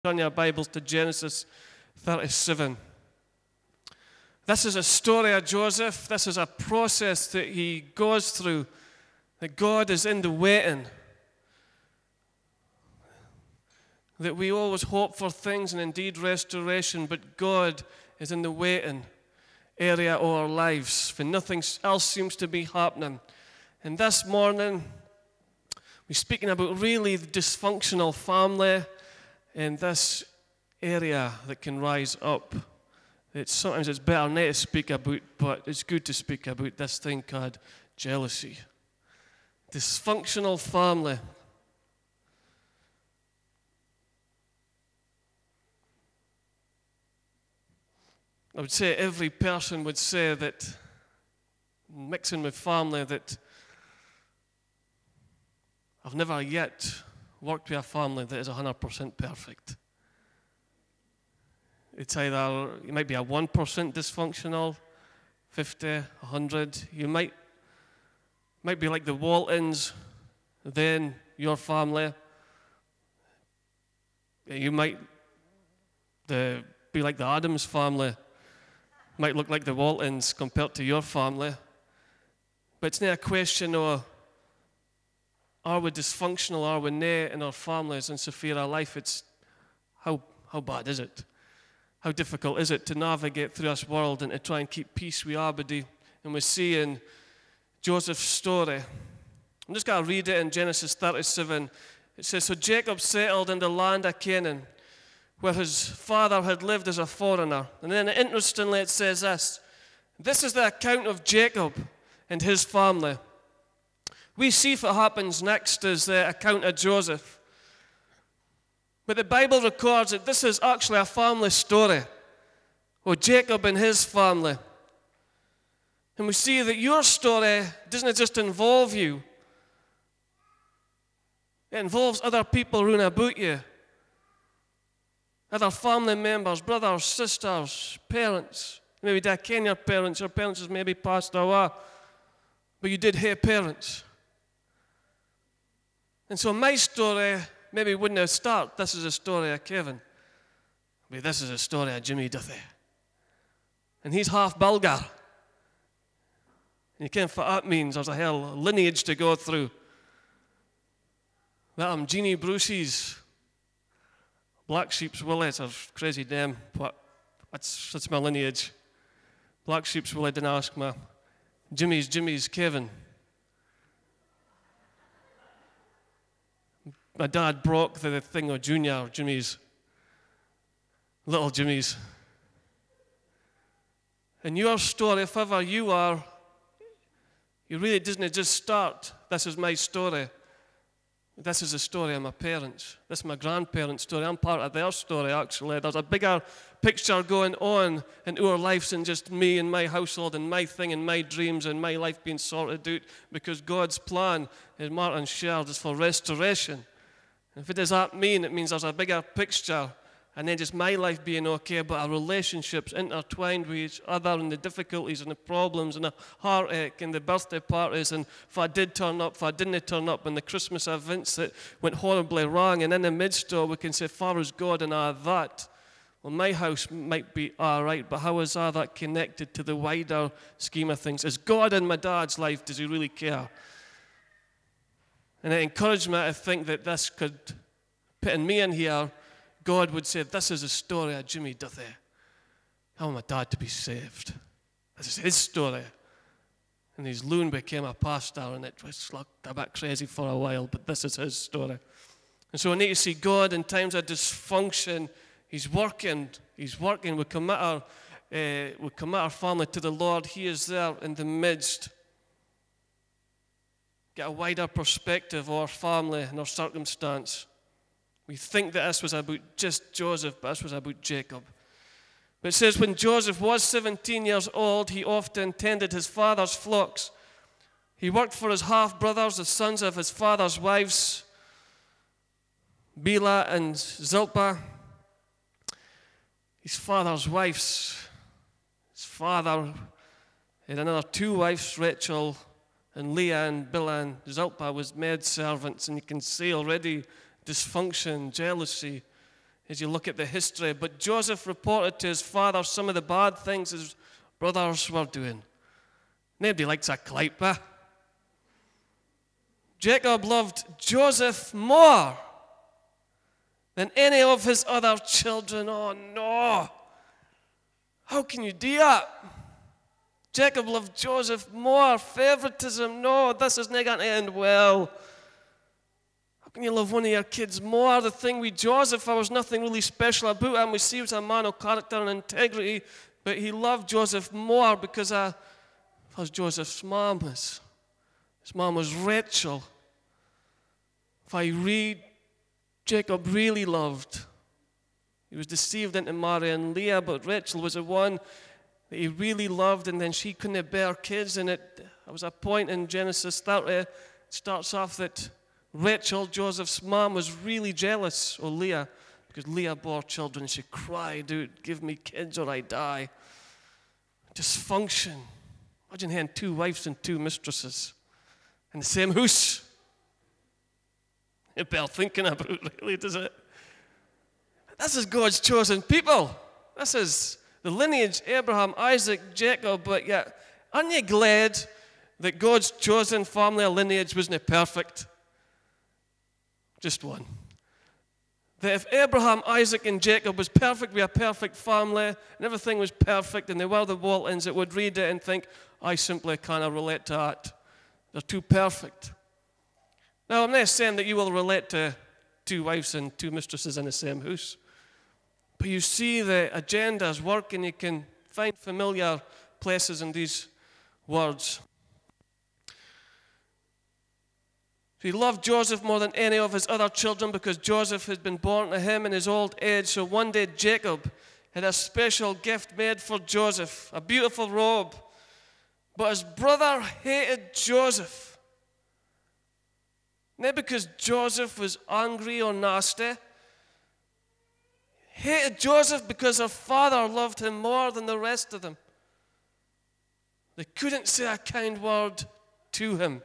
Turn your Bibles to Genesis 37. This is a story of Joseph. This is a process that he goes through, that God is in the waiting. That we always hope for things and indeed restoration, but God is in the waiting area of our lives when nothing else seems to be happening. And this morning, we're speaking about really the dysfunctional family in this area that can rise up. Sometimes it's better not to speak about, but it's good to speak about this thing called jealousy. Dysfunctional family. I would say every person would say that, mixing with family, that I've never yet worked with a family that is 100% perfect. It's either, you might be a 1% dysfunctional, 50, 100. You might be like the Waltons, then your family. You might be like the Adams family. Might look like the Waltons compared to your family. But it's not a question of are we dysfunctional, are we not in our families and Sophia life? It's how bad is it? How difficult is it to navigate through this world and to try and keep peace with everybody? And we see in Joseph's story, I'm just going to read it in Genesis 37. It says, "So Jacob settled in the land of Canaan, where his father had lived as a foreigner." And then interestingly it says this is the account of Jacob and his family. We see what happens next is the account of Joseph. But the Bible records that this is actually a family story of Jacob and his family. And we see that your story doesn't just involve you. It involves other people round about you. Other family members, brothers, sisters, parents. Maybe you didn't ken your parents has maybe passed away. But you did have parents. And so my story maybe wouldn't have started, this is a story of Kevin. But this is a story of Jimmy Duthie. And he's half Bulgar. And you can't what that means. There's a hell lineage to go through. That I'm Jeannie Bruce's Black Sheep's Willie, or crazy name, but that's my lineage. Black Sheep's Willie, didn't ask me. Jimmy's Kevin. My dad broke the thing of Junior, Jimmy's, little Jimmy's. And your story, if ever you are, you really doesn't just start, this is my story. This is the story of my parents. This is my grandparents' story. I'm part of their story, actually. There's a bigger picture going on in our lives than just me and my household and my thing and my dreams and my life being sorted out, because God's plan, as Martin shared, is for restoration. And if it does that mean, it means there's a bigger picture, and then just my life being okay, but our relationships intertwined with each other, and the difficulties and the problems and the heartache and the birthday parties, and if I did turn up, if I didn't turn up, and the Christmas events that went horribly wrong, and in the midst of, we can say, far as God and all that. Well, my house might be all right, but how is all that connected to the wider scheme of things? Is God in my dad's life? Does he really care? And it encouraged me to think that this could, putting me in here, God would say, this is a story of Jimmy Duthie. I want my dad to be saved. This is his story. And his loon became a pastor, and it was looked a bit crazy for a while, but this is his story. And so we need to see God in times of dysfunction. He's working. We commit our family to the Lord. He is there in the midst. Get a wider perspective of our family and our circumstance. We think that this was about just Joseph, but this was about Jacob. But it says, when Joseph was 17 years old, he often tended his father's flocks. He worked for his half-brothers, the sons of his father's wives, Bilhah and Zilpah. His father's wives. His father had another two wives, Rachel and Leah, and Bilhah and Zilpah was maid servants, and you can see already dysfunction, jealousy as you look at the history. But Joseph reported to his father some of the bad things his brothers were doing. Nobody likes a clyper. Jacob loved Joseph more than any of his other children. Oh no! How can you do that? Jacob loved Joseph more. Favoritism. No, this is not going to end well. How can you love one of your kids more? The thing with Joseph, there was nothing really special about him. We see he was a man of character and integrity, but he loved Joseph more because Joseph's mom was. His mom was Rachel. If I read, Jacob really loved. He was deceived into marrying Leah, but Rachel was the one that he really loved, and then she couldn't bear kids. And there was a point in Genesis 30, it starts off that Rachel, Joseph's mom, was really jealous of Leah because Leah bore children. She cried out, "Give me kids or I die." Dysfunction. Imagine having 2 wives and 2 mistresses in the same house. It's bear thinking about, really, does it? This is God's chosen people. This is the lineage, Abraham, Isaac, Jacob. But yet, aren't you glad that God's chosen family lineage wasn't perfect? Just one. That if Abraham, Isaac, and Jacob was perfect, we are a perfect family, and everything was perfect, and they were the Waltons that would read it and think, I simply cannot relate to that. They're too perfect. Now, I'm not saying that you will relate to 2 wives and 2 mistresses in the same house. But you see the agendas work, and you can find familiar places in these words. He loved Joseph more than any of his other children because Joseph had been born to him in his old age. So one day Jacob had a special gift made for Joseph, a beautiful robe. But his brother hated Joseph. Not because Joseph was angry or nasty. Hated Joseph because her father loved him more than the rest of them. They couldn't say a kind word to him.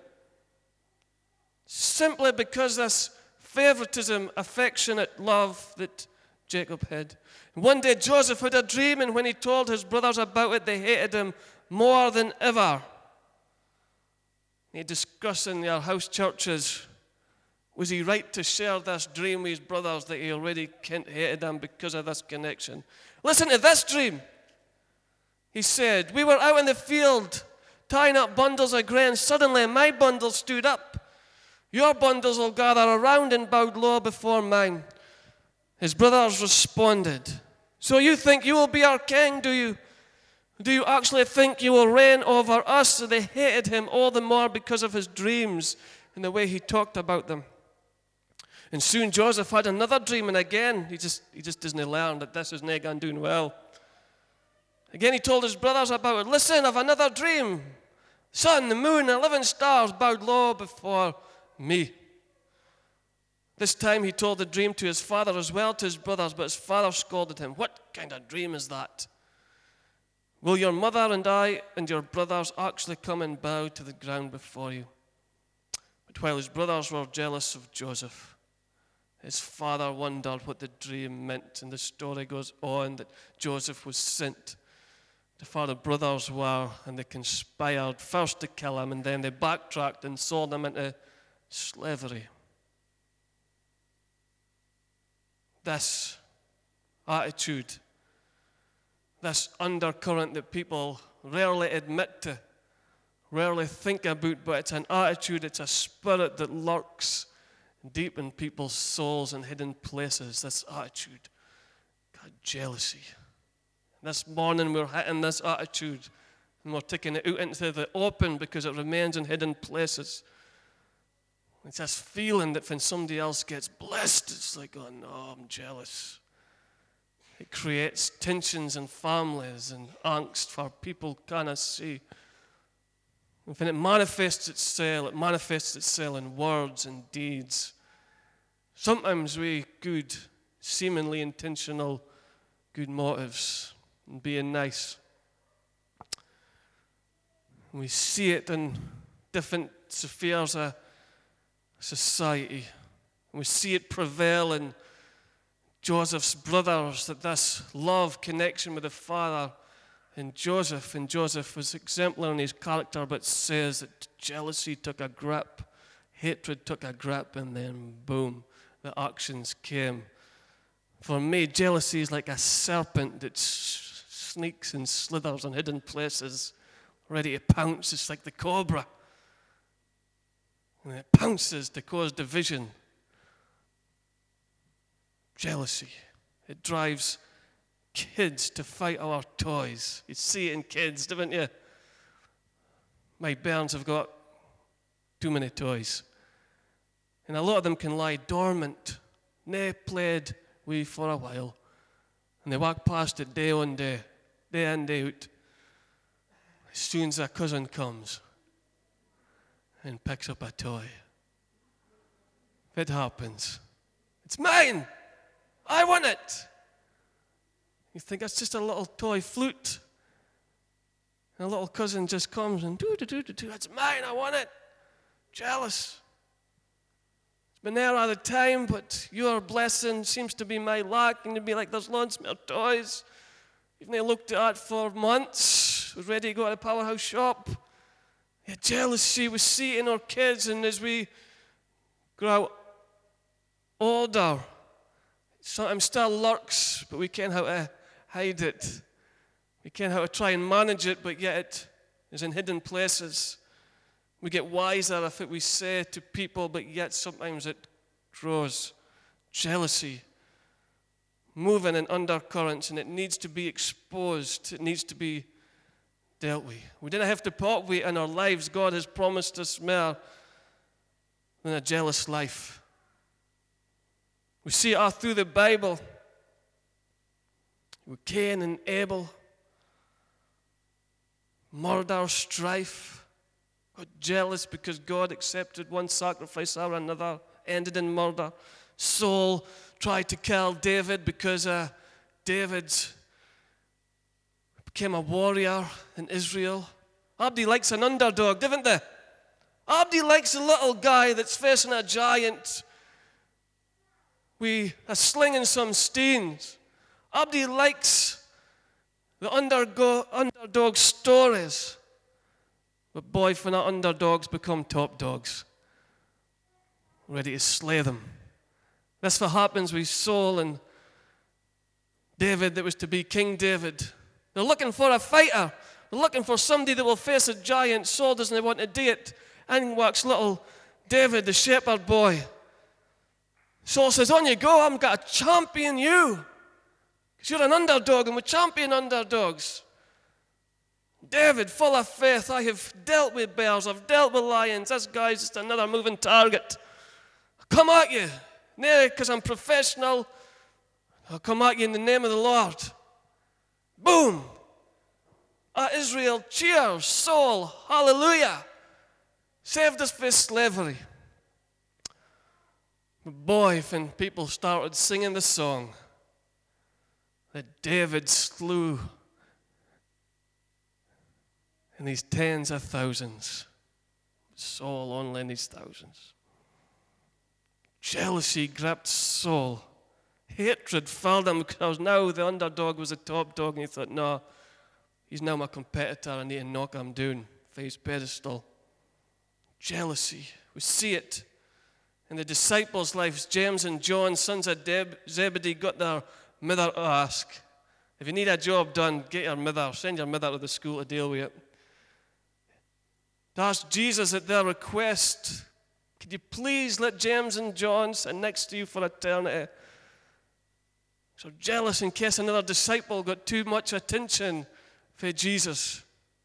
Simply because this favoritism, affectionate love that Jacob had. One day Joseph had a dream, and when he told his brothers about it, they hated him more than ever. They discuss in their house churches, was he right to share this dream with his brothers that he already hated them because of this connection? Listen to this dream. He said, we were out in the field tying up bundles of grain. Suddenly my bundle stood up. Your bundles will gather around and bowed low before mine. His brothers responded, so you think you will be our king, do you? Do you actually think you will reign over us? So they hated him all the more because of his dreams and the way he talked about them. And soon Joseph had another dream, and again, he just doesn't learn that this is not going doing well. Again, he told his brothers about it. Listen, I've another dream. The sun, the moon, 11 stars bowed low before me. This time he told the dream to his father as well, to his brothers, but his father scolded him. What kind of dream is that? Will your mother and I and your brothers actually come and bow to the ground before you? But while his brothers were jealous of Joseph, his father wondered what the dream meant, and the story goes on that Joseph was sent to where the brothers were, and they conspired first to kill him, and then they backtracked and sold him into slavery. This attitude, this undercurrent that people rarely admit to, rarely think about, but it's an attitude, it's a spirit that lurks deep in people's souls and hidden places. This attitude, God, jealousy. This morning we're hitting this attitude, and we're taking it out into the open because it remains in hidden places. It's this feeling that when somebody else gets blessed, it's like, oh no, I'm jealous. It creates tensions in families and angst for people cannot see. And when it manifests itself in words and deeds. Sometimes we good, seemingly intentional, good motives and being nice. We see it in different spheres of society. We see it prevail in Joseph's brothers, that this love connection with the father in Joseph, and Joseph was exemplary in his character, but says that jealousy took a grip, hatred took a grip, and then boom, the actions came. For me, jealousy is like a serpent that sneaks and slithers in hidden places, ready to pounce. It's like the cobra. And it pounces to cause division. Jealousy. It drives kids to fight our toys. You see it in kids, don't you? My bairns have got too many toys. And a lot of them can lie dormant. Nae played with for a while. And they walk past it day on day in, day out. As soon as a cousin comes and picks up a toy, if it happens, it's mine! I want it! You think that's just a little toy flute. And a little cousin just comes and that's mine, I want it. Jealous. It's been there all the time, but your blessing seems to be my lack. And you'd be like, there's loads more toys. Even they looked at for months, was ready to go to the Powerhouse shop. Yeah, jealousy we see in our kids, and as we grow older, sometimes still lurks, but we can't how to hide it. We can't how to try and manage it, but yet it is in hidden places. We get wiser if it we say to people, but yet sometimes it grows. Jealousy, moving in undercurrents, and it needs to be exposed. It needs to be dealt with. We didn't have to put with in our lives. God has promised us more than a jealous life. We see it all through the Bible. With Cain and Abel, murder, strife, got jealous because God accepted one sacrifice or another, ended in murder. Saul tried to kill David because David became a warrior in Israel. Abdi likes an underdog, didn't they? Abdi likes a little guy that's facing a giant with a sling and some steins. Abdi likes the underdog stories. But boy, for not underdogs become top dogs, ready to slay them. That's what happens with Saul and David that was to be King David. They're looking for a fighter. They're looking for somebody that will face a giant. Saul doesn't want to do it. And walks little David, the shepherd boy. Saul says, on you go, I'm going to champion you. Because you're an underdog and we champion underdogs. David, full of faith, I have dealt with bears, I've dealt with lions. This guy's just another moving target. I'll come at you. No, because I'm professional. I'll come at you in the name of the Lord. Boom. Israel, cheers. Saul, hallelujah. Saved us from slavery. But boy, when people started singing the song that David slew in these tens of thousands, Saul only in these thousands. Jealousy gripped Saul. Hatred filled him because now the underdog was a top dog, and he thought, no, he's now my competitor, I need to knock him down for his pedestal. Jealousy, we see it in the disciples' lives. James and John, sons of Zebedee, got their mother to ask. If you need a job done, get your mother, send your mother to the school to deal with it. To ask Jesus at their request, could you please let James and John sit next to you for eternity? So jealous in case another disciple got too much attention for Jesus.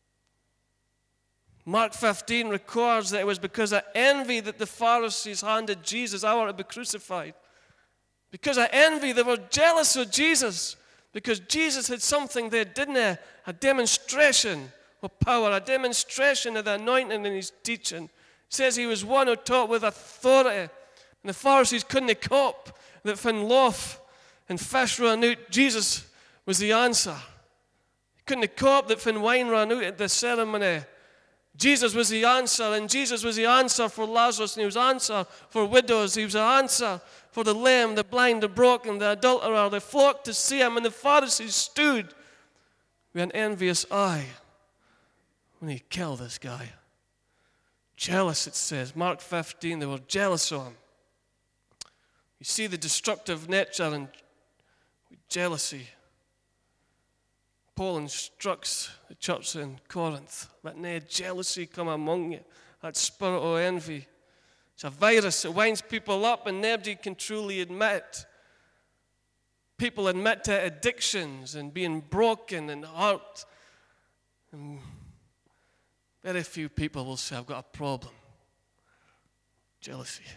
Mark 15 records that it was because of envy that the Pharisees handed Jesus over to be crucified. Because of envy, they were jealous of Jesus. Because Jesus had something they didn't have, a demonstration of power, a demonstration of the anointing in his teaching. It says he was one who taught with authority. And the Pharisees couldn't cope that when loaf and fish ran out, Jesus was the answer. He couldn't cope that when wine ran out at the ceremony, Jesus was the answer, and Jesus was the answer for Lazarus, and he was the answer for widows. He was the answer for the lame, the blind, the broken, the adulterer. They flocked to see him, and the Pharisees stood with an envious eye when he killed this guy. Jealous, it says. Mark 15, they were jealous of him. You see the destructive nature and jealousy. Paul instructs the church in Corinth, let no jealousy come among you, that spirit of envy. It's a virus that winds people up and nobody can truly admit it. People admit to addictions and being broken and hurt. And very few people will say, I've got a problem. Jealousy.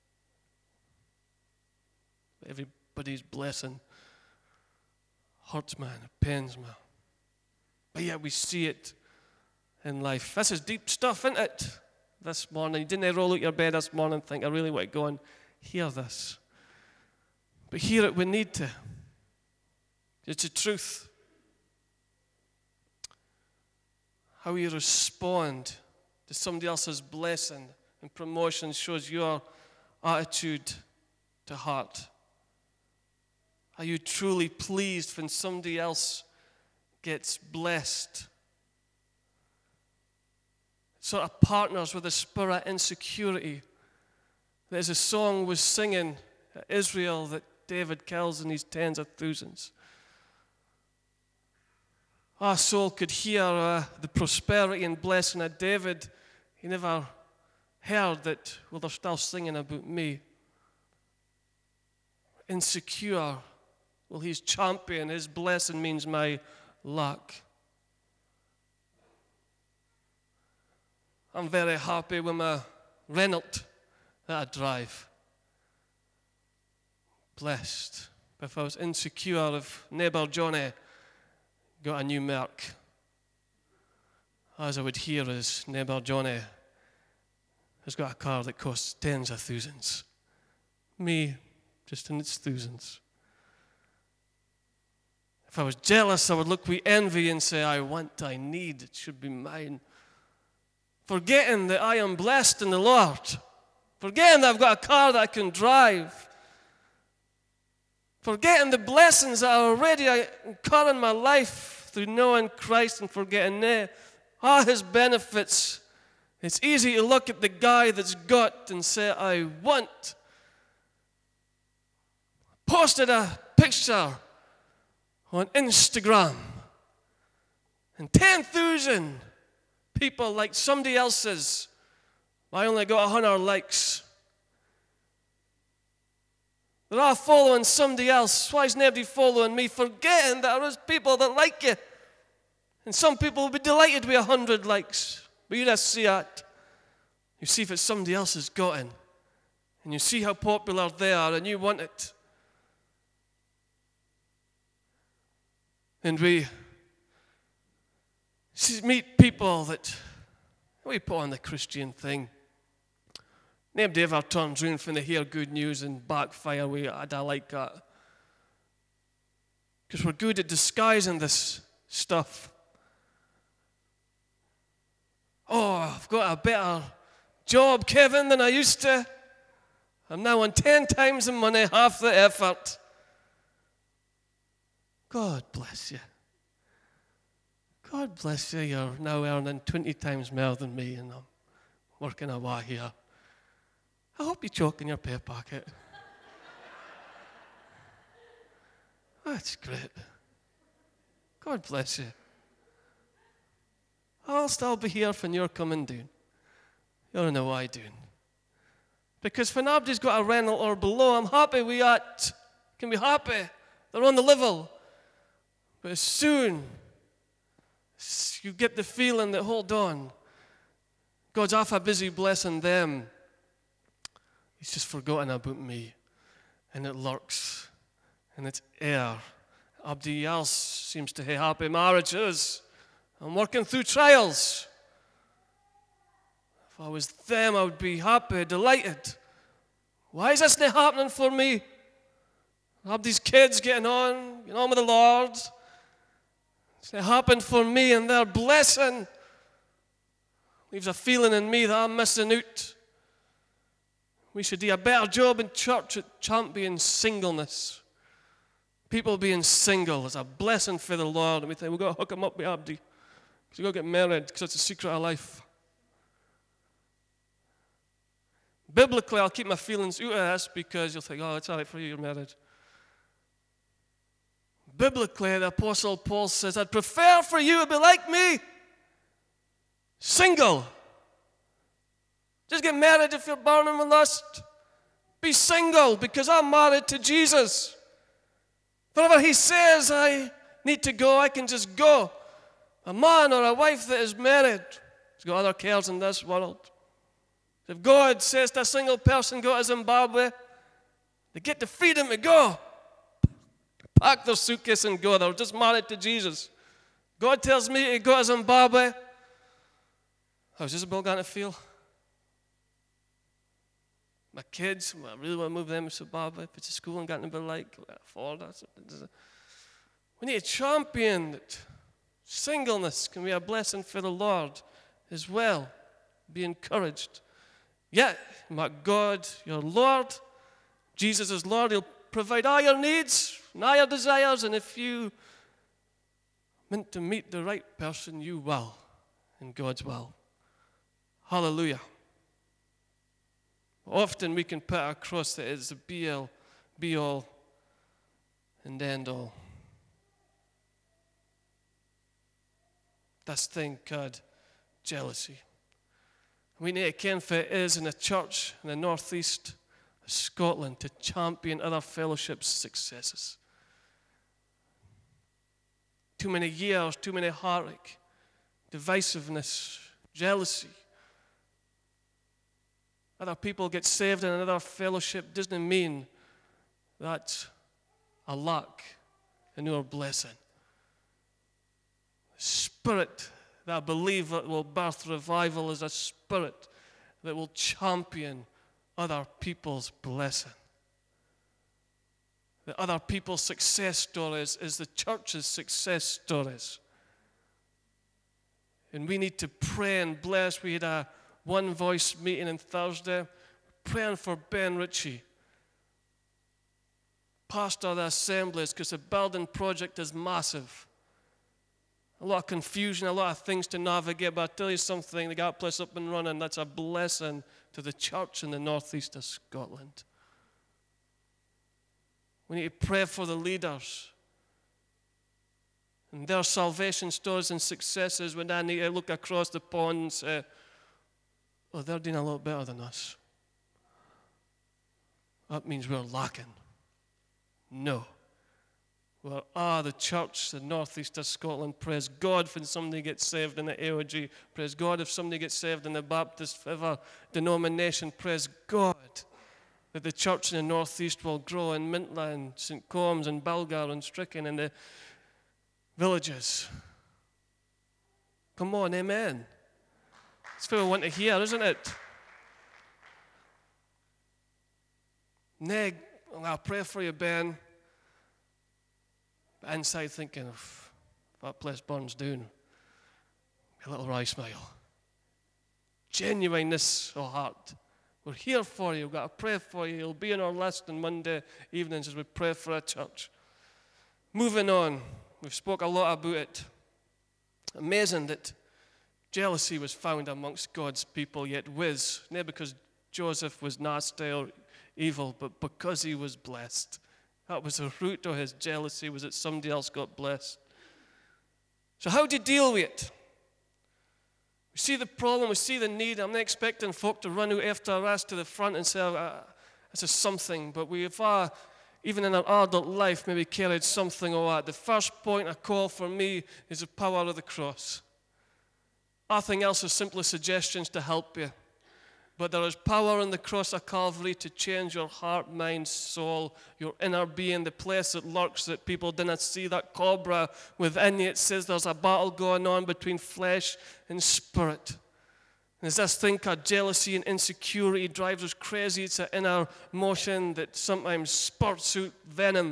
Everybody's blessing hurts, man. It pains, man. But yet we see it in life. This is deep stuff, isn't it? This morning. You didn't roll out your bed this morning and think, I really want to go and hear this. But hear it we need to. It's the truth. How you respond to somebody else's blessing and promotion shows your attitude to heart. Are you truly pleased when somebody else gets blessed? It sort of partners with the spirit of insecurity. There's a song was singing Israel that David kills in these tens of thousands. Our soul could hear the prosperity and blessing of David. He never heard that, well, they're still singing about me. Insecure. Well, he's champion. His blessing means my luck. I'm very happy with my Renault that I drive. Blessed. But if I was insecure, if neighbour Johnny got a new Merc, as I would hear is neighbour Johnny has got a car that costs tens of thousands. Me, just in its thousands. If I was jealous, I would look with envy and say, I want, I need, it should be mine. Forgetting that I am blessed in the Lord. Forgetting that I've got a car that I can drive. Forgetting the blessings that are already occurring in my life through knowing Christ and forgetting all his benefits. It's easy to look at the guy that's got and say, I want. Posted a picture on Instagram, and 10,000 people like somebody else's. I only got 100 likes. They're all following somebody else. Why is nobody following me? Forgetting that there is people that like you. And some people will be delighted with 100 likes. But you just see that. You see if it's somebody else has gotten. And you see how popular they are and you want it. And we meet people that we put on the Christian thing. Nobody ever turns round when they hear good news and backfire. I don't like that. Because we're good at disguising this stuff. Oh, I've got a better job, Kevin, than I used to. I'm now on 10 times the money, half the effort. God bless you. God bless you. You're now earning 20 times more than me, and I'm working away here. I hope you choke in your pay packet. That's great. God bless you. I'll still be here when you're coming down. You're in the way down. Because when nobody's got a rental or below, I'm happy with that. Can be happy. They're on the level. But as soon as you get the feeling that, hold on, God's half busy blessing them, he's just forgotten about me. And it lurks. And it's air. Everybody else seems to have happy marriages. I'm working through trials. If I was them, I would be happy, delighted. Why is this not happening for me? I have these kids getting on with the Lord. It's not happened for me, and they're blessing. Leaves a feeling in me that I'm missing out. We should do a better job in church at championing singleness. People being single is a blessing for the Lord. And we think, we've got to hook them up with Abdi. Because we've got to get married, because it's a secret of life. Biblically, I'll keep my feelings out of this because you'll think, oh, it's all right for you, you're married. Biblically, the Apostle Paul says, I'd prefer for you to be like me, single. Just get married if you're burning with lust. Be single because I'm married to Jesus. Wherever he says I need to go, I can just go. A man or a wife that is married has got other cares in this world. If God says to a single person, go to Zimbabwe, they get the freedom to go. Pack their suitcase and go. They're just married to Jesus. God tells me to go to Zimbabwe. How's Isabel going to feel? My kids, I really want to move them to Zimbabwe, put to school and get them to be like, afford that. We need a champion that singleness can be a blessing for the Lord as well. Be encouraged. Yeah, my God, your Lord, Jesus is Lord. He'll provide all your needs and all your desires, and if you meant to meet the right person, you will, in God's will. Hallelujah. Often we can put across that it's the be all, and end all. This thing called jealousy. We need to ken if it is in the church in the northeast of Scotland to champion other fellowships' successes. Too many years, too many heartache, divisiveness, jealousy. Other people get saved in another fellowship doesn't mean that's a lack in your blessing. The spirit that I believe that will birth revival is a spirit that will champion other people's blessing. The other people's success stories is the church's success stories. And we need to pray and bless. We had a one voice meeting on Thursday, praying for Ben Ritchie, pastor of the assemblies, because the building project is massive. A lot of confusion, a lot of things to navigate, but I tell you something, they got that place up and running. That's a blessing to the church in the northeast of Scotland. We need to pray for the leaders and their salvation stories and successes when I need to look across the pond and say, oh, they're doing a lot better than us. That means we're lacking. No. Well, the church, the northeast of Scotland, praise God when somebody gets saved in the AOG. Praise God if somebody gets saved in the Baptist whatever denomination. Praise God that the church in the northeast will grow in Mintla and St. Combs and Balgar and Stricken and the villages. Come on, amen. That's what we want to hear, isn't it? Neg, I'll pray for you, Ben. But inside thinking, if that place burns down, a little wry smile. Genuineness of heart. We're here for you. We've got to pray for you. You'll be on our list on Monday evenings as we pray for a church. Moving on. We've spoke a lot about it. Amazing that jealousy was found amongst God's people, yet whiz. Not because Joseph was nasty or evil, but because he was blessed. That was the root of his jealousy, was that somebody else got blessed. So how do you deal with it? We see the problem, we see the need. I'm not expecting folk to run out after us to the front and say, this is something. But we've, even in our adult life, maybe carried something of that. The first point I call for me is the power of the cross. Nothing else is simply suggestions to help you. But there is power in the cross of Calvary to change your heart, mind, soul, your inner being, the place that lurks that people didn't see, that cobra within you. It says there's a battle going on between flesh and spirit. And there's this thing called jealousy and insecurity drives us crazy. It's an inner motion that sometimes spurts out venom.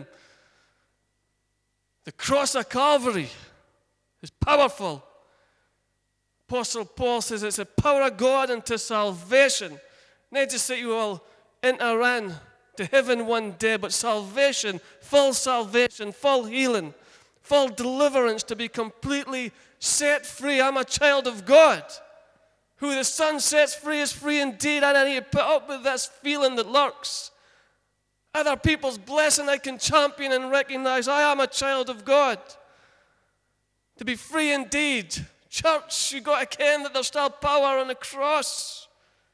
The cross of Calvary is powerful. Apostle Paul says it's the power of God unto salvation. Not just that you will enter in to heaven one day, but salvation, full healing, full deliverance, to be completely set free. I'm a child of God. Who the Son sets free is free indeed. And I need to put up with this feeling that lurks. Other people's blessing I can champion and recognize I am a child of God. To be free indeed. Church, you've got to ken that there's still power on the cross.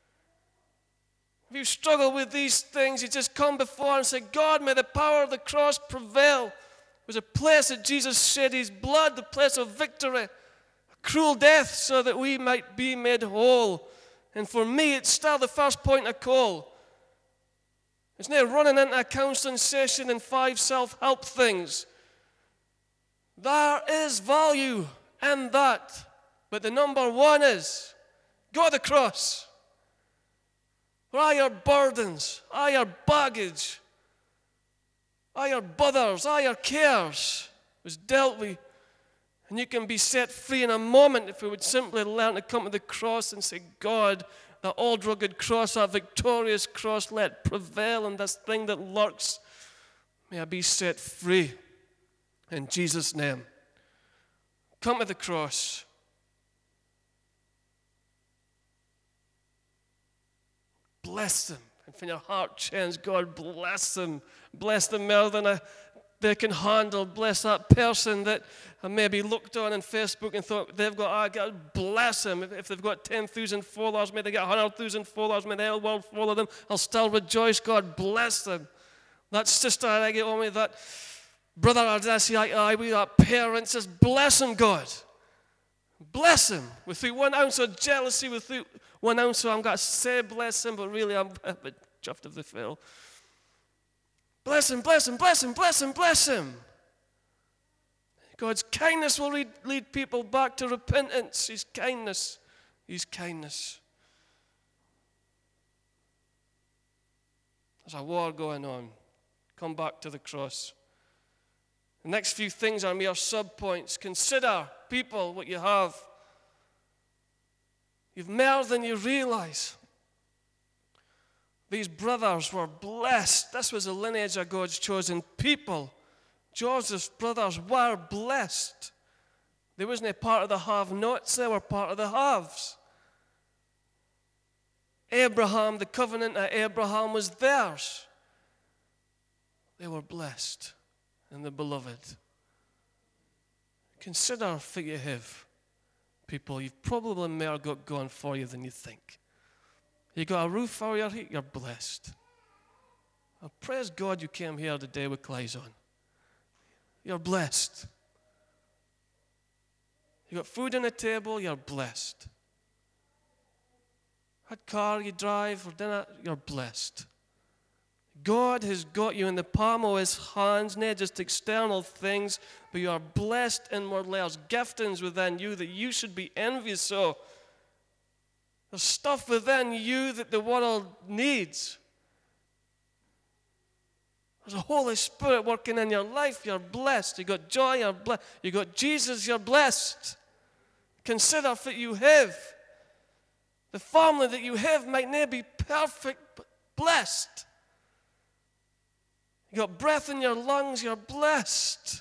If you struggle with these things, you just come before and say, God, may the power of the cross prevail. It was a place that Jesus shed his blood, the place of victory, a cruel death, so that we might be made whole. And for me, it's still the first point I call. It's not running into a counseling session and 5 self-help things. There is value in that. But the number one is, go to the cross. Where all your burdens, all your baggage, all your bothers, all your cares was dealt with. And you can be set free in a moment if we would simply learn to come to the cross and say, God, that old rugged cross, that victorious cross, let prevail in this thing that lurks. May I be set free in Jesus' name. Come to the cross. Bless them. And from your heart change, God bless them. Bless them more than they can handle. Bless that person that maybe looked on Facebook and thought they've got, God bless them. If they've got 10,000 followers, may they get 100,000 followers, may the whole world follow them. I'll still rejoice. God bless them. That sister I get on with, that brother I see eye with, that parent, just bless them, God. Bless him. Without 1 ounce of jealousy, without 1 ounce of, I'm going to say bless him, but really I'm a bit chuffed if they fail. Bless him, bless him, bless him, bless him, bless him. God's kindness will lead people back to repentance. His kindness. His kindness. There's a war going on. Come back to the cross. The next few things are mere sub-points. Consider, people, what you have. You've more than you realize. These brothers were blessed. This was a lineage of God's chosen people. Joseph's brothers were blessed. They wasn't a part of the have-nots, they were part of the haves. Abraham, the covenant of Abraham was theirs. They were blessed and the beloved. Consider what you have, people. You've probably more got going for you than you think. You got a roof over your head, you're blessed. Well, praise God you came here today with clothes on. You're blessed. You got food on the table, you're blessed. That car you drive for dinner, you're blessed. God has got you in the palm of his hands, not just external things, but you are blessed inwardly. There's giftings within you that you should be envious of. There's stuff within you that the world needs. There's a Holy Spirit working in your life. You're blessed. You got joy. You're blessed. You got Jesus. You're blessed. Consider what you have. The family that you have might not be perfect, but blessed. You got breath in your lungs. You're blessed.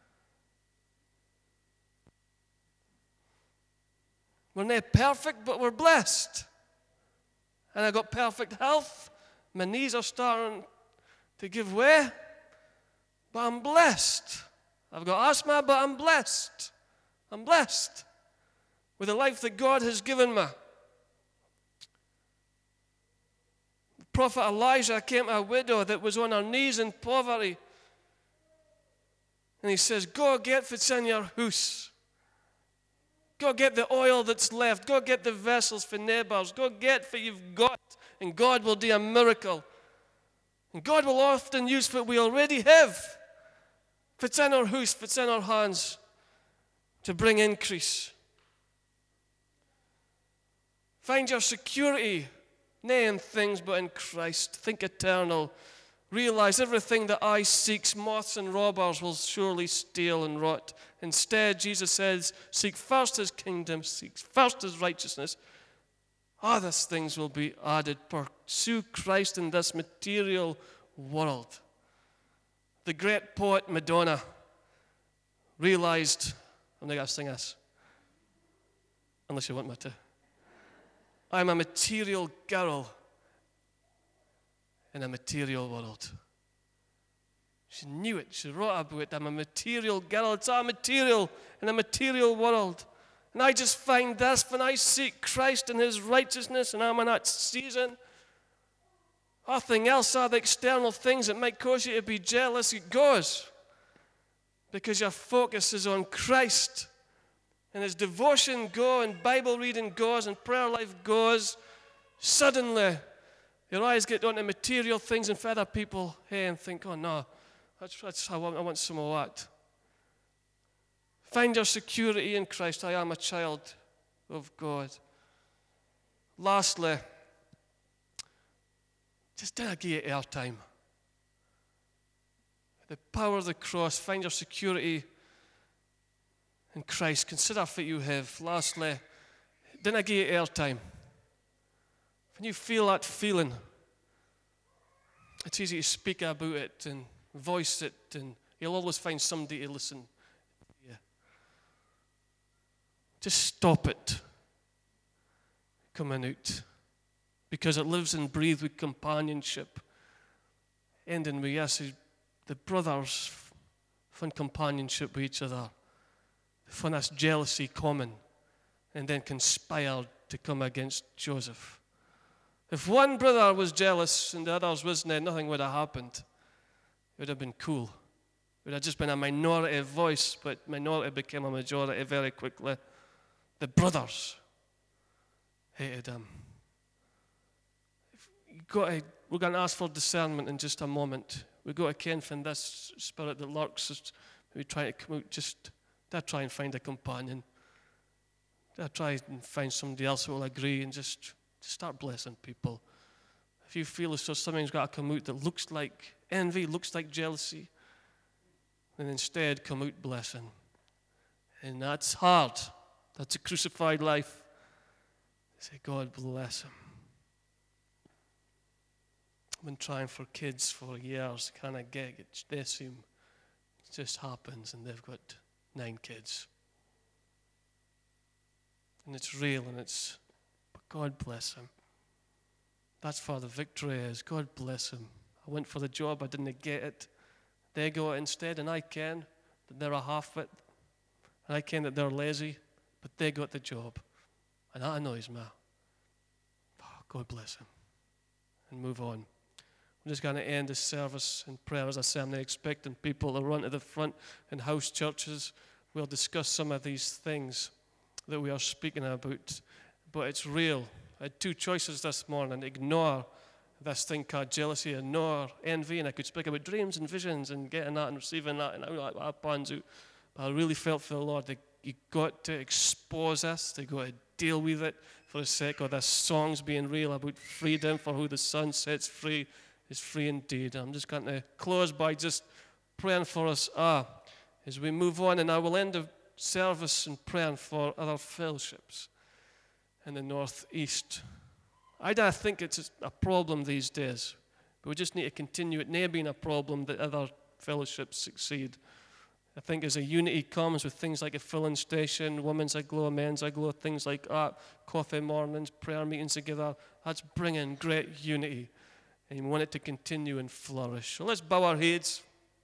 We're not perfect, but we're blessed. And I got perfect health. My knees are starting to give way, but I'm blessed. I've got asthma, but I'm blessed. I'm blessed with the life that God has given me. The prophet Elijah came to a widow that was on her knees in poverty. And he says, go get what's in your house. Go get the oil that's left. Go get the vessels for neighbors. Go get what you've got, and God will do a miracle. And God will often use what we already have, if it's in our house, if it's in our hands, to bring increase. Find your security, not in things, but in Christ. Think eternal. Realize everything that eye seeks, moths and robbers will surely steal and rot. Instead, Jesus says, seek first his kingdom, seek first his righteousness. Other things will be added. Pursue Christ in this material world. The great poet Madonna realized, I'm not going to sing this, unless you want me to. I'm a material girl in a material world. She knew it. She wrote about it. I'm a material girl. It's all material in a material world. And I just find this when I seek Christ and his righteousness and I'm in that season. Nothing else are the external things that might cause you to be jealous. It goes. Because your focus is on Christ. And as devotion goes and Bible reading goes and prayer life goes, suddenly your eyes get onto material things and for other people, hey, and think, oh no, that's how I want some of that. Find your security in Christ. I am a child of God. Lastly, just don't give it airtime. The power of the cross, find your security in Christ. Consider what you have. Lastly, don't give it airtime. When you feel that feeling, it's easy to speak about it and voice it, and you'll always find somebody to listen. Yeah. Just stop it coming out, because it lives and breathes with companionship. Ending with, yes, the brothers find companionship with each other, find this jealousy common, and then conspired to come against Joseph. If one brother was jealous and the others wasn't, nothing would have happened. It would have been cool. It would have just been a minority voice, but minority became a majority very quickly. The brothers hated him. We're going to ask for discernment in just a moment. We've got to ken from this spirit that lurks. We try to come out, just try and find a companion. Try and find somebody else who will agree and just start blessing people. If you feel as though something's got to come out that looks like envy, looks like jealousy, then instead come out blessing. And that's hard. That's a crucified life. Say, God bless him. I've been trying for kids for years. Can I get it? They assume it just happens, and they've got 9 kids. And it's real, and but God bless him. That's for the victory is. God bless him. I went for the job, I didn't get it. They got it instead, and I ken that they're a half-wit. And I ken that they're lazy, but they got the job. And that annoys me. Oh, God bless him. And move on. I'm just going to end this service in prayer. As I say, I'm not expecting people to run to the front in house churches. We'll discuss some of these things that we are speaking about. But it's real. I had 2 choices this morning. Ignore this thing called jealousy, ignore envy, and I could speak about dreams and visions and getting that and receiving that, and I pans out. But I really felt for the Lord that you got to expose us, you got to deal with it for the sake of this song's being real about freedom, for who the Son sets free is free indeed. I'm just going to close by just praying for us as we move on, and I will end the service in praying for other fellowships in the northeast. I don't think it's a problem these days, but we just need to continue it not being a problem that other fellowships succeed. I think as a unity comes with things like a filling station, women's aglow, men's aglow, things like art, coffee mornings, prayer meetings together, that's bringing great unity. And we want it to continue and flourish. So let's bow our heads.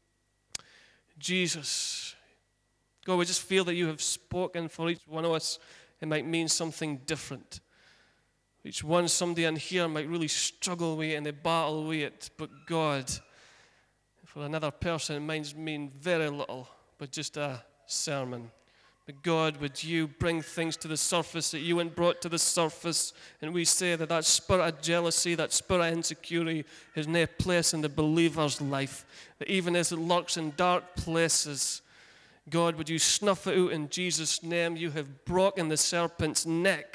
Jesus, God, we just feel that you have spoken for each one of us. It might mean something different. Each one, somebody in here might really struggle with it and they battle with it. But God, for another person, it might mean very little, but just a sermon. But God, would you bring things to the surface that you had brought to the surface? And we say that spirit of jealousy, that spirit of insecurity has no place in the believer's life. That even as it lurks in dark places, God, would you snuff it out in Jesus' name? You have broken the serpent's neck,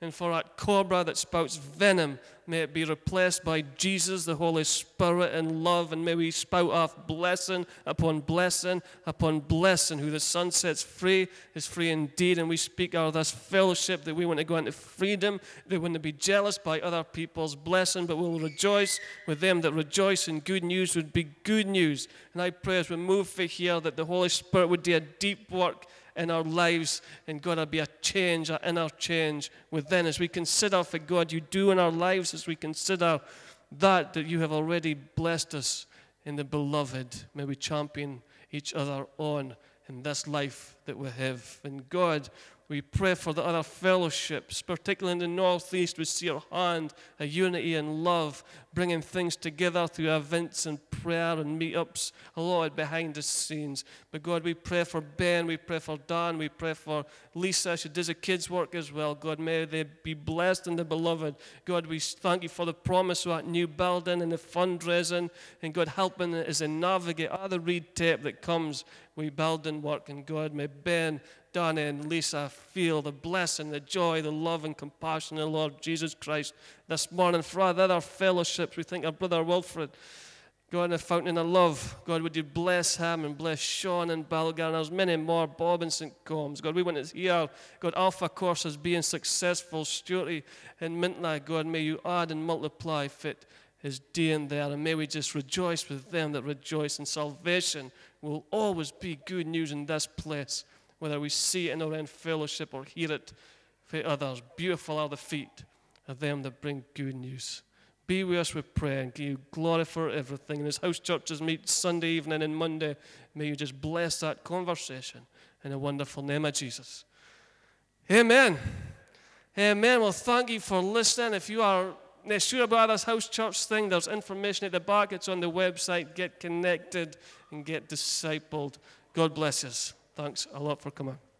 And for that cobra that spouts venom, may it be replaced by Jesus, the Holy Spirit, and love. And may we spout off blessing upon blessing upon blessing. Who the Son sets free is free indeed. And we speak out of this fellowship that we want to go into freedom. They want to be jealous by other people's blessing, but we'll rejoice with them that rejoice. And good news would be good news. And I pray as we move for here that the Holy Spirit would do a deep work in our lives, and God, there'll be a change, an inner change within as we consider for God you do in our lives, as we consider that you have already blessed us in the beloved. May we champion each other on in this life that we have. And God, we pray for the other fellowships, particularly in the northeast. We see your hand, a unity and love, bringing things together through events and prayer and meetups, Lord, behind the scenes. But God, we pray for Ben, we pray for Dan, we pray for Lisa. She does the kids' work as well. God, may they be blessed in the beloved. God, we thank you for the promise of that new building and the fundraising. And God, helping as they navigate all the red tape that comes with building work. And God, may Ben, Donna and Lisa feel the blessing, the joy, the love and compassion of the Lord Jesus Christ this morning. For all the other fellowships, we think of Brother Wilfred, God, in the fountain of love. God, would you bless him and bless Sean and Balgar, and there's many more, Bob and St. Combs. God, we want to hear, God, Alpha courses being successful, Stuarty and Mintla. God, may you add and multiply fit his day in there, and may we just rejoice with them that rejoice. In salvation will always be good news in this place, whether we see it in our own fellowship or hear it for others. Beautiful are the feet of them that bring good news. Be with us, we pray, and give you glory for everything. And as house churches meet Sunday evening and Monday, may you just bless that conversation in the wonderful name of Jesus. Amen. Amen. Well, thank you for listening. If you are not sure about this house church thing, there's information at the back. It's on the website. Get connected and get discipled. God bless you. Thanks a lot for coming.